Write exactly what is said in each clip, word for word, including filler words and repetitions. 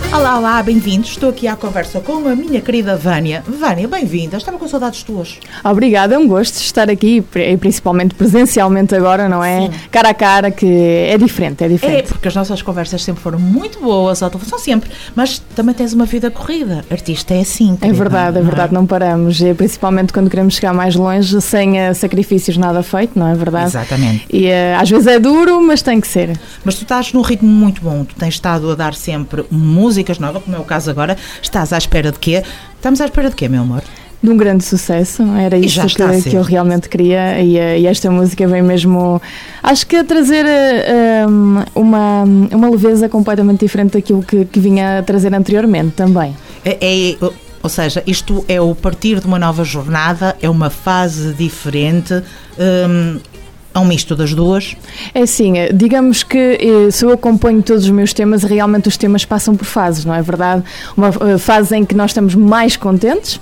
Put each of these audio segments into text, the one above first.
Olá, olá, bem-vindos. Estou aqui à conversa com a minha querida Vânia. Vânia, bem-vinda. Estava com saudades tuas. Obrigada, é um gosto estar aqui, e principalmente presencialmente agora, não é? Sim. Cara a cara, que é diferente, é diferente. É, porque as nossas conversas sempre foram muito boas, ao telefone, sempre, mas também tens uma vida corrida. Artista é assim, querida, é verdade, é verdade, não, é? não paramos, e principalmente quando queremos chegar mais longe, sem uh, sacrifícios nada feito, não é verdade? Exatamente. E uh, às vezes é duro, mas tem que ser. Mas tu estás num ritmo muito bom, tu tens estado a dar sempre música nova, como é o caso agora. Estás à espera de quê? Estamos à espera de quê, meu amor? De um grande sucesso, era isso que, que eu realmente queria, e, e esta música vem mesmo, acho que a trazer um, uma, uma leveza completamente diferente daquilo que, que vinha a trazer anteriormente também. É, é, ou seja, isto é o partir de uma nova jornada, é uma fase diferente. Um, É um misto das duas? É assim, digamos que se eu acompanho todos os meus temas, realmente os temas passam por fases, não é verdade? Uma fase em que nós estamos mais contentes,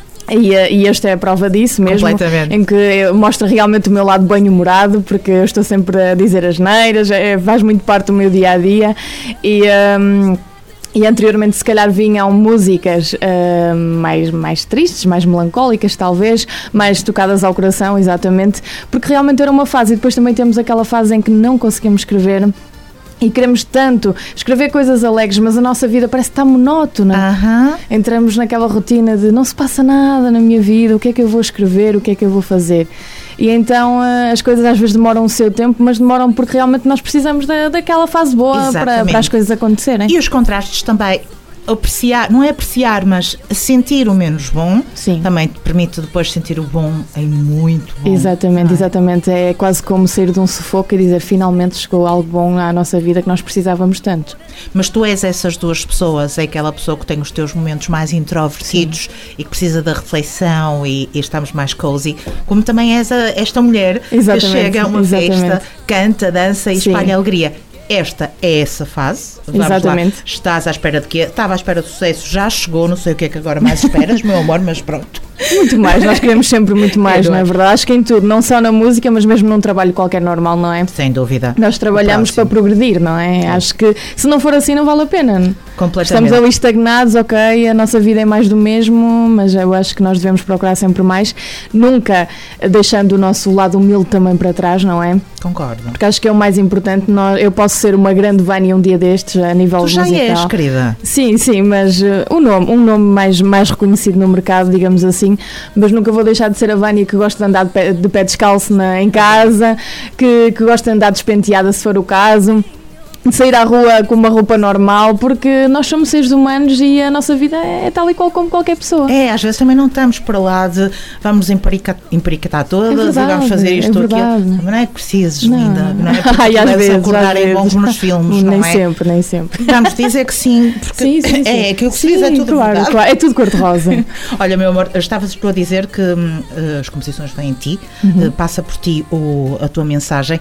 e, e esta é a prova disso mesmo, em que mostra realmente o meu lado bem-humorado, porque eu estou sempre a dizer asneiras, é, faz muito parte do meu dia-a-dia, e... Um, E anteriormente se calhar vinham músicas uh, mais, mais tristes, mais melancólicas talvez, mais tocadas ao coração, exatamente, porque realmente era uma fase, e depois também temos aquela fase em que não conseguimos escrever e queremos tanto escrever coisas alegres, mas a nossa vida parece que está monótona. Uh-huh. Entramos naquela rotina de não se passa nada na minha vida, o que é que eu vou escrever, o que é que eu vou fazer? E então as coisas às vezes demoram o seu tempo, mas demoram porque realmente nós precisamos da, daquela fase boa para, para as coisas acontecerem. E os contrastes também, apreciar, não é apreciar, mas sentir o menos bom. Sim. Também te permite depois sentir o bom em muito bom. Exatamente, é? exatamente. É quase como sair de um sufoco e dizer finalmente chegou algo bom à nossa vida que nós precisávamos tanto. Mas tu és essas duas pessoas, é aquela pessoa que tem os teus momentos mais introvertidos. Sim. E que precisa da reflexão e, e estamos mais cozy, como também és a, esta mulher exatamente, que chega a uma exatamente. festa, canta, dança e Sim. espalha alegria. Esta é essa fase. Vamos Exatamente. Lá. Estás à espera de quê? Estava à espera de sucesso, já chegou, não sei o que é que agora mais esperas, meu amor, mas pronto. Muito mais, nós queremos sempre muito mais, é, não é verdade? Acho que em tudo, não só na música, mas mesmo num trabalho qualquer normal, não é? Sem dúvida. Nós trabalhamos para progredir, não é? é? Acho que se não for assim não vale a pena. Completamente. Estamos ali estagnados, ok, a nossa vida é mais do mesmo, mas eu acho que nós devemos procurar sempre mais, nunca deixando o nosso lado humilde também para trás, não é? Concordo. Porque acho que é o mais importante, eu posso ser uma grande Vânia um dia destes, a nível tu já musical. És, querida. Sim, sim, mas uh, um nome, um nome mais, mais reconhecido no mercado, digamos assim, mas nunca vou deixar de ser a Vânia que gosta de andar de pé, de pé descalço na, em casa, que, que gosta de andar despenteada se for o caso, de sair à rua com uma roupa normal, porque nós somos seres humanos e a nossa vida é tal e qual como qualquer pessoa. É, às vezes também não estamos para lá de vamos empericatar todas é verdade, e vamos fazer isto ou aquilo. Não é que precises, não. linda, não é porque Ai, às vezes, acordarem bons nos filmes, nem não é? Nem sempre, nem sempre. Vamos dizer que sim, porque sim, sim, sim. é aquilo que se diz, é tudo claro, verdade. Claro, é tudo cor-de-rosa. Olha, meu amor, estavas tu a dizer que uh, as composições vêm em ti, uhum. uh, passa por ti o, a tua mensagem.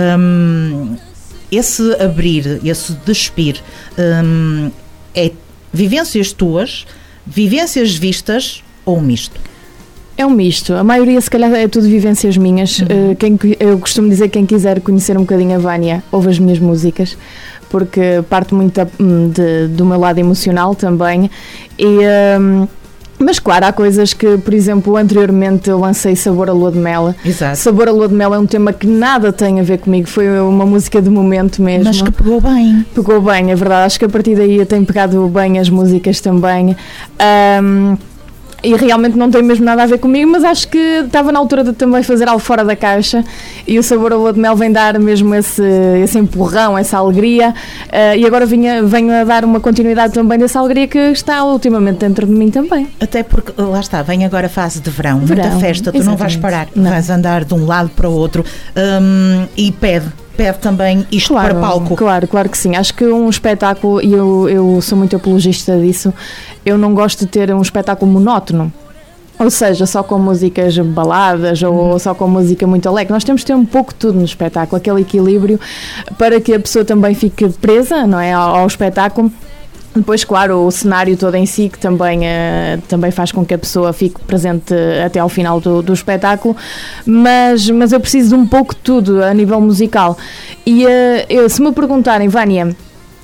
Um, Esse abrir, esse despir, hum, é vivências tuas, vivências vistas ou um misto? É um misto. A maioria, se calhar, é tudo vivências minhas. Uhum. Uh, quem, eu costumo dizer que quem quiser conhecer um bocadinho a Vânia, ouve as minhas músicas, porque parte muito de, do meu lado emocional também. E... Um, Mas claro, há coisas que, por exemplo, anteriormente eu lancei Sabor a Lua de Mel. Exato. Sabor a Lua de Mel é um tema que nada tem a ver comigo, foi uma música de momento mesmo. Mas que pegou bem. Pegou bem, é verdade, acho que a partir daí eu tenho pegado bem as músicas também. Um, E realmente não tem mesmo nada a ver comigo, mas acho que estava na altura de também fazer algo fora da caixa, e o Sabor a Lua de Mel vem dar mesmo esse, esse empurrão, essa alegria, uh, e agora venho, venho a dar uma continuidade também dessa alegria que está ultimamente dentro de mim também. Até porque, lá está, vem agora a fase de verão, verão muita festa, tu exatamente. Não vais parar, não. Vais andar de um lado para o outro, um, e pede. Pede também isto claro, para palco. Claro, claro que sim. Acho que um espetáculo, e eu, eu sou muito apologista disso, eu não gosto de ter um espetáculo monótono. Ou seja, só com músicas baladas ou uhum. só com música muito alegre. Nós temos de ter um pouco de tudo no espetáculo, aquele equilíbrio para que a pessoa também fique presa, não é, ao, ao espetáculo. Depois, claro, o cenário todo em si, que também, uh, também faz com que a pessoa fique presente até ao final do, do espetáculo, mas, mas eu preciso de um pouco de tudo a nível musical. E uh, eu, se me perguntarem, Vânia,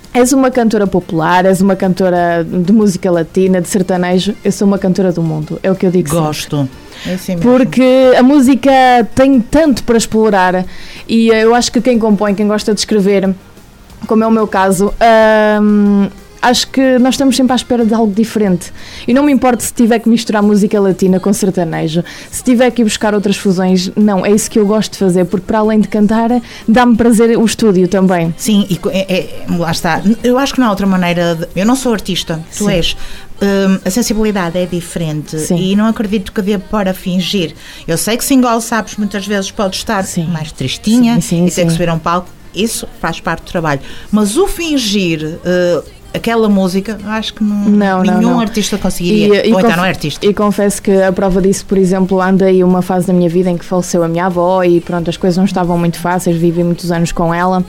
És uma cantora popular, és uma cantora de música latina, de sertanejo. Eu sou uma cantora do mundo, é o que eu digo. Gosto. É assim mesmo. Porque a música tem tanto para explorar e eu acho que quem compõe, quem gosta de escrever, como é o meu caso, hum, acho que nós estamos sempre à espera de algo diferente. E não me importa se tiver que misturar música latina com sertanejo, se tiver que ir buscar outras fusões, não, é isso que eu gosto de fazer, porque para além de cantar, dá-me prazer o estúdio também. Sim, e é, é, lá está. Eu acho que não há outra maneira. De, eu não sou artista, tu Sim. és. Um, a sensibilidade é diferente. Sim. E não acredito que dê para fingir. Eu sei que single, sabes, muitas vezes pode estar sim. mais tristinha sim, sim, e ter que subir a um palco. Isso faz parte do trabalho. Mas o fingir. Uh, Aquela música, acho que não, não, nenhum não, não. artista conseguiria. E, e Ou então não é artista. E confesso que a prova disso, por exemplo, andei uma fase da minha vida em que faleceu a minha avó e pronto, as coisas não estavam muito fáceis, vivi muitos anos com ela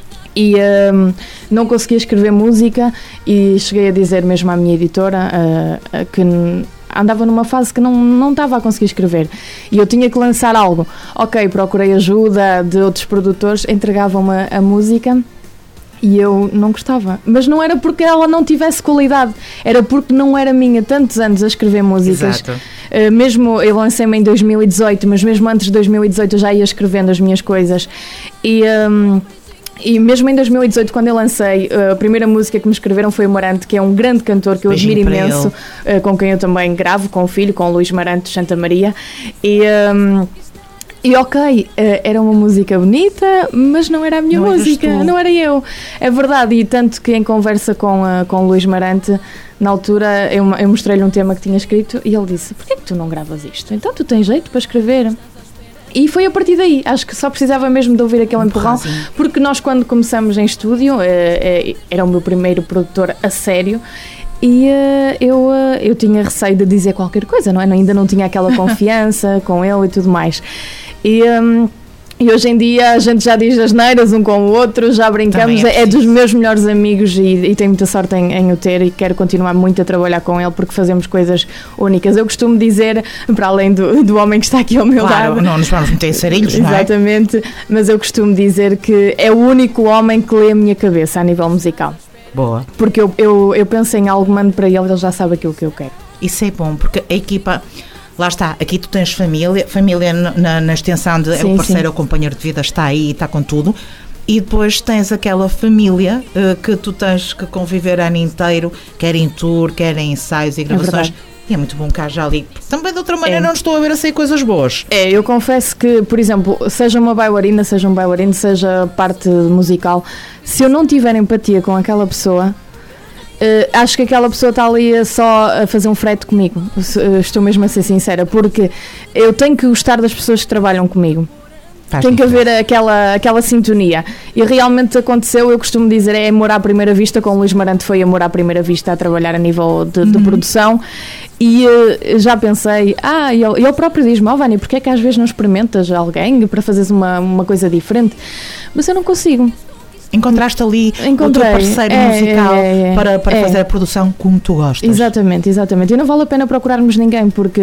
e um, não conseguia escrever música e cheguei a dizer mesmo à minha editora uh, uh, que andava numa fase que não, não estava a conseguir escrever e eu tinha que lançar algo. Ok, procurei ajuda de outros produtores, entregavam-me a música e eu não gostava, mas não era porque ela não tivesse qualidade, era porque não era minha. Tantos anos a escrever músicas. Exato. Uh, mesmo eu lancei-me em dois mil e dezoito, mas mesmo antes de dois mil e dezoito eu já ia escrevendo as minhas coisas e, um, e mesmo em dois mil e dezoito, quando eu lancei, a primeira música que me escreveram foi o Marante, que é um grande cantor que eu Beijinho admiro imenso, uh, com quem eu também gravo, com o filho, com o Luís Marante de Santa Maria e... Um, E ok, era uma música bonita, mas não era a minha não música, não era eu. É verdade, e tanto que em conversa com, uh, com o Luís Marante, na altura eu, eu mostrei-lhe um tema que tinha escrito e ele disse: porquê que tu não gravas isto? Então tu tens jeito para escrever. E foi a partir daí, acho que só precisava mesmo de ouvir aquele empurrão, porque nós quando começamos em estúdio, uh, uh, era o meu primeiro produtor a sério, e uh, eu, uh, eu tinha receio de dizer qualquer coisa, não é? Ainda não tinha aquela confiança com ele e tudo mais. E, um, e hoje em dia a gente já diz asneiras um com o outro, já brincamos, é, é dos meus melhores amigos e, e tenho muita sorte em, em o ter e quero continuar muito a trabalhar com ele porque fazemos coisas únicas. Eu costumo dizer, para além do, do homem que está aqui ao meu claro, lado... não nos vamos meter em sarilhos, não é? Exatamente, mas eu costumo dizer que é o único homem que lê a minha cabeça a nível musical. Boa. Porque eu, eu, eu penso em algo, mando para ele, ele já sabe aquilo que eu quero. Isso é bom, porque a equipa... Lá está, aqui tu tens família, família na, na extensão de sim, é o parceiro, sim. o companheiro de vida, está aí, está com tudo, e depois tens aquela família uh, que tu tens que conviver ano inteiro, quer em tour, quer em ensaios e gravações, é e é muito bom que haja ali, porque também de outra maneira é. não estou a ver a sair coisas boas. É, eu confesso que, por exemplo, seja uma bailarina, seja um bailarino, seja parte musical, se eu não tiver empatia com aquela pessoa... Uh, acho que aquela pessoa está ali só a fazer um frete comigo, uh, estou mesmo a ser sincera, porque eu tenho que gostar das pessoas que trabalham comigo. Faz tem que haver aquela, aquela sintonia e realmente aconteceu, eu costumo dizer, é amor à primeira vista. Com o Luís Marante foi amor à primeira vista a trabalhar a nível de, uhum. de produção e uh, já pensei, ah, e ele, ele próprio diz-me, ó oh, Vânia, porque é que às vezes não experimentas alguém para fazeres uma, uma coisa diferente? Mas eu não consigo. Encontraste ali Encontrei. o teu parceiro é, musical é, é, para, para é. fazer a produção como tu gostas. Exatamente, exatamente. E não vale a pena procurarmos ninguém, porque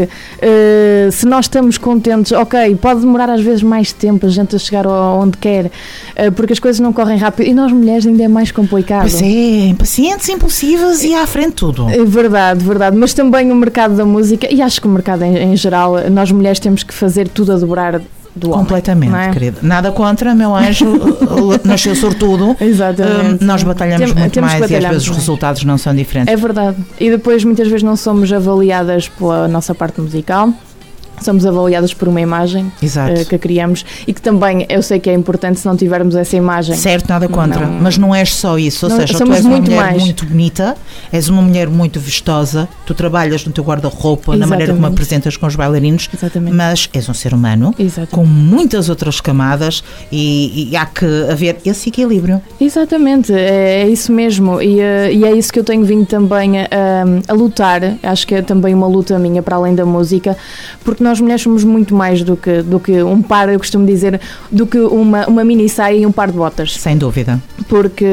uh, se nós estamos contentes, ok, pode demorar às vezes mais tempo a gente a chegar onde quer, uh, porque as coisas não correm rápido, e nós mulheres ainda é mais complicado. Pois é, impacientes, impulsivas e à frente tudo. É verdade, verdade, mas também o mercado da música, e acho que o mercado em, em geral, nós mulheres temos que fazer tudo a dobrar do completamente, homem, é? Querida. Nada contra, meu anjo, nasceu sortudo. Exatamente. Um, nós batalhamos Tem, muito mais e às vezes mais. os resultados não são diferentes. É verdade. E depois muitas vezes não somos avaliadas pela nossa parte musical. Somos avaliadas por uma imagem uh, que criamos e que também eu sei que é importante se não tivermos essa imagem. Certo, nada contra, não, mas não és só isso, ou não, seja, tu és uma mulher mais. muito bonita, és uma mulher muito vistosa, tu trabalhas no teu guarda-roupa, Exatamente. na maneira como apresentas com os bailarinos, Exatamente. mas és um ser humano Exatamente. com muitas outras camadas e, e há que haver esse equilíbrio. Exatamente, é, é isso mesmo e, e é isso que eu tenho vindo também a, a, a lutar, acho que é também uma luta minha para além da música, porque nós mulheres somos muito mais do que, do que um par, eu costumo dizer, do que uma, uma mini saia e um par de botas. Sem dúvida. Porque,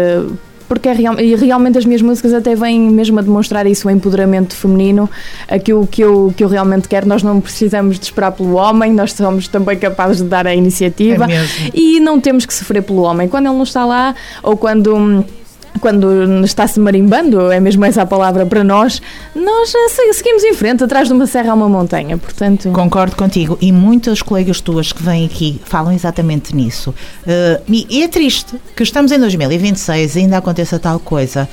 porque é real, e realmente as minhas músicas até vêm mesmo a demonstrar isso, o empoderamento feminino, aquilo que eu, que eu realmente quero. Nós não precisamos de esperar pelo homem, nós somos também capazes de dar a iniciativa é mesmo. E não temos que sofrer pelo homem. Quando ele não está lá ou quando... quando está-se marimbando, é mesmo essa a palavra para nós, nós seguimos em frente, atrás de uma serra há uma montanha, portanto... Concordo contigo, e muitas colegas tuas que vêm aqui falam exatamente nisso. Uh, e é triste que estamos em dois mil e vinte e seis e ainda aconteça tal coisa.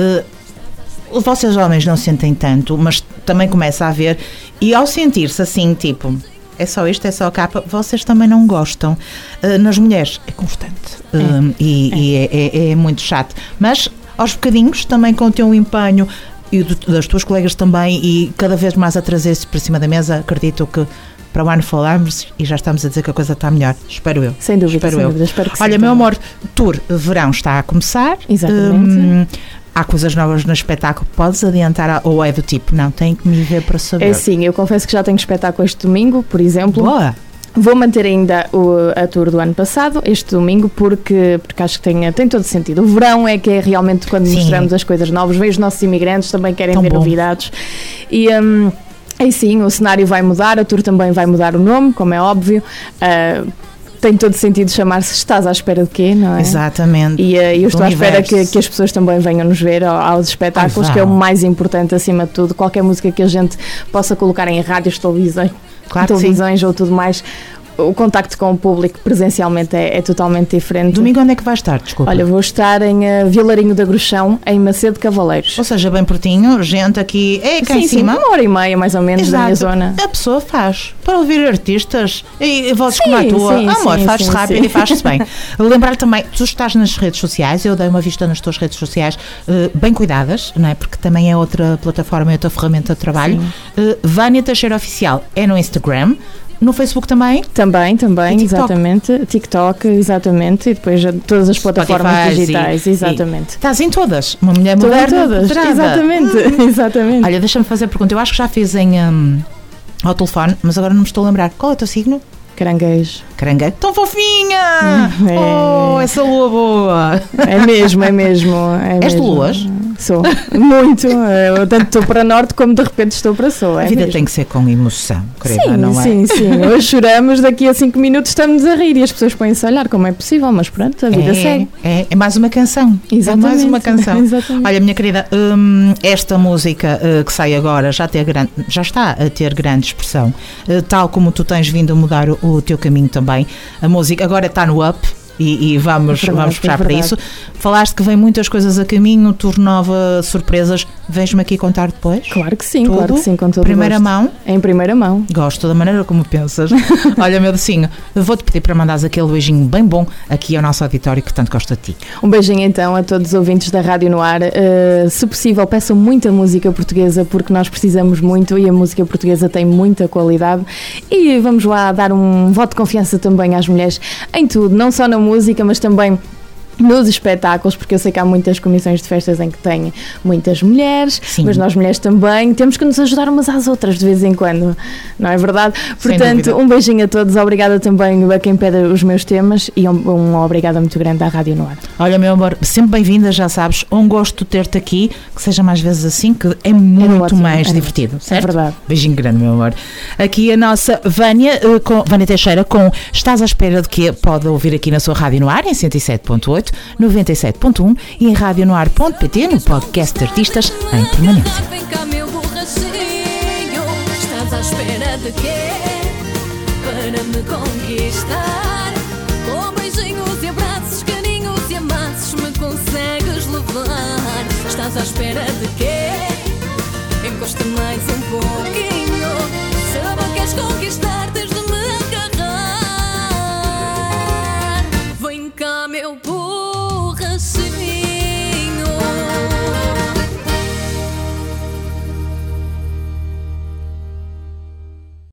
Uh, vocês homens não sentem tanto, mas também começa a haver, e ao sentir-se assim, tipo... é só isto, é só a capa, vocês também não gostam. Uh, nas mulheres é constante é. Uh, e, é. e é, é, é muito chato, mas aos bocadinhos também com o teu empenho e do, das tuas colegas também, e cada vez mais a trazer-se para cima da mesa, acredito que para o ano falamos e já estamos a dizer que a coisa está melhor, espero eu. Sem dúvida, espero sem eu. dúvida, espero que sim. Olha, meu amor, tour verão está a começar. Exatamente. Um, Há coisas novas no espetáculo, podes adiantar, ou é do tipo, não, tenho que me ver para saber? É sim, eu confesso que já tenho espetáculo este domingo, por exemplo. Boa! Vou manter ainda o, a tour do ano passado, este domingo, porque, porque acho que tem, tem todo sentido. O verão é que é realmente quando sim. mostramos as coisas novas, vejo os nossos imigrantes, também querem Tão ver bom. novidades. E... Um, aí sim, o cenário vai mudar, a tour também vai mudar o nome, como é óbvio. Uh, Tem todo sentido chamar-se Estás à Espera de Quê, não é? Exatamente. E uh, eu estou à espera que, que as pessoas também venham nos ver aos espetáculos, Ai, que é o mais importante acima de tudo. Qualquer música que a gente possa colocar em rádios, televisões, claro televisões ou tudo mais, o contacto com o público presencialmente é, é totalmente diferente. Domingo onde é que vais estar, desculpa? Olha, vou estar em uh, Vilarinho da Grochão, em Macedo Cavaleiros. Ou seja, bem pertinho, gente aqui, é cá sim, em cima. Sim, uma hora e meia mais ou menos. Exato. Da minha zona. A pessoa faz, para ouvir artistas e vozes sim, como a tua, sim, amor, sim, faz-se sim, rápido sim. e faz-se bem. Lembrar também, tu estás nas redes sociais, eu dei uma vista nas tuas redes sociais, uh, bem cuidadas, não é? Porque também é outra plataforma e outra ferramenta de trabalho. Uh, Vânia Teixeira Oficial é no Instagram. No Facebook também? Também, também, TikTok. Exatamente. TikTok, exatamente. E depois todas as plataformas Spotify, digitais, e, exatamente. E estás em todas. Uma mulher Estou moderna. Em todas, exatamente, hum. exatamente. Olha, deixa-me fazer a pergunta. Eu acho que já fiz em, um, ao telefone, mas agora não me estou a lembrar. Qual é o teu signo? Caranguejo. Caranguejo. Tão fofinha! É. Oh, essa lua boa! É mesmo, é mesmo. É És mesmo. de luas? Sou. Muito. Eu tanto estou para norte como de repente estou para sul. É a vida mesmo. tem que ser com emoção, querida, sim, não é? Sim, sim. Hoje choramos, daqui a cinco minutos estamos a rir e as pessoas põem-se a olhar como é possível, mas pronto, a vida é, segue. É, é mais uma canção. Exatamente. É mais uma canção. Exatamente. Olha, minha querida, hum, esta música uh, que sai agora já, ter grande, já está a ter grande expressão, uh, tal como tu tens vindo a mudar o, o teu caminho também. A música agora está no up. E, e vamos, é verdade, vamos puxar é para isso. Falaste que vem muitas coisas a caminho, tour nova, surpresas. Vens-me aqui contar depois? Claro que sim, Tudo? claro que sim, com todo Primeira gosto. mão? Em primeira mão. Gosto da maneira como pensas. Olha, meu docinho, vou-te pedir para mandares aquele beijinho bem bom aqui ao nosso auditório que tanto gosta de ti. Um beijinho então a todos os ouvintes da Rádio no Ar. Uh, se possível, peçam muita música portuguesa porque nós precisamos muito e a música portuguesa tem muita qualidade. E vamos lá dar um voto de confiança também às mulheres em tudo, não só na música, mas também nos espetáculos, porque eu sei que há muitas comissões de festas em que têm muitas mulheres, Sim. mas nós mulheres também temos que nos ajudar umas às outras de vez em quando, não é verdade? Portanto, um beijinho a todos, obrigada também a quem pede os meus temas e um, um obrigada muito grande à Rádio no Ar. Olha, meu amor, sempre bem-vinda, já sabes, um gosto de ter-te aqui, que seja mais vezes assim, que é muito é ótimo, mais é divertido, certo? É verdade. Beijinho grande, meu amor. Aqui a nossa Vânia, com, Vânia Teixeira, com Estás à Espera de Quê? Pode ouvir aqui na sua Rádio no Ar, em cento e sete ponto oito, noventa e sete ponto um e em radionoar ponto pt no podcast de artistas em permanência. Vem cá, meu borrachinho, estás à espera de quê? Para me conquistar.